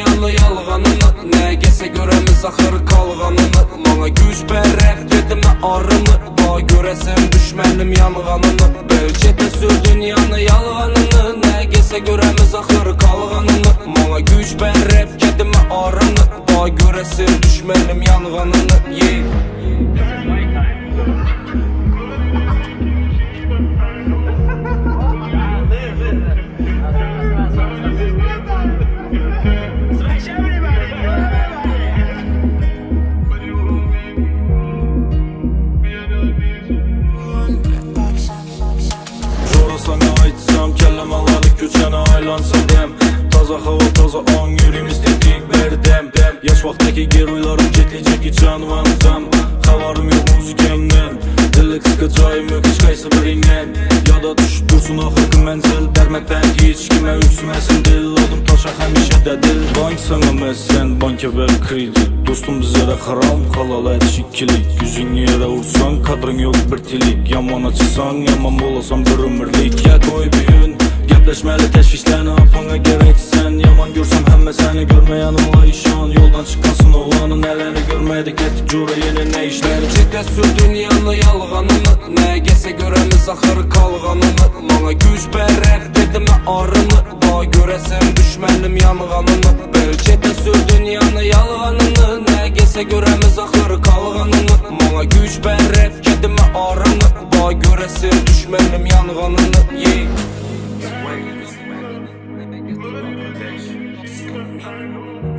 dünyanı yalğanını, nə gəlsə görəmiz axır qalğanını. Mana güc bərəb dedimə arını, bax görəsən düşmənim yanğanını. Bəlkə də sür dünyanı yalğanını, nə gəlsə görəmiz axır qalğanını. Mana güc bərəb dedimə arını, bax görəsən düşmənim yanğanını. Sana aytsam kəlləmələri köçənə aylansın dem. Taza hava, taza an, yüreğim istedik verdim. Yaş vaxtdaki geroylarım getlicə ki canvanıdan. Xavarım yox müzikamdan, dili qısqacayım yox heç qaysı birindən. Yada düşüb dursun axırqı mənzil, dərmə pənd heç kimə üksüməsin dil. Adım taşa həmişə dədil, bank sana məsən, banka ver kredit. Dostum bizlərə xaram, halal ədiş ikilik. Yüzün yerə vursan, kadrın yox bir tilik. Yaman açısan, yaman bolasan bir ömürlik. Ya qoy büyün, gəpləşməli təşvişlərini apana gərəksən. Yaman görsəm həmmə səni görməyən ola işan. Yoldan çıxansın oğlanın ələni görmədik etdik cura yeni nə işlər. Bəlkə də sür dünyanı yalğanını, nə gəlsə görəmiz axır qalğanını. Mana güc bərəb dedimə arını, bax görəsən düşmənim yanğanını. Bəlkə də sür dünyanı yalğanını, nə gəlsə görəmiz axır qalğanını. Mana güc bərəb dedimə arını, bax görəsən düşmənim yanğanını.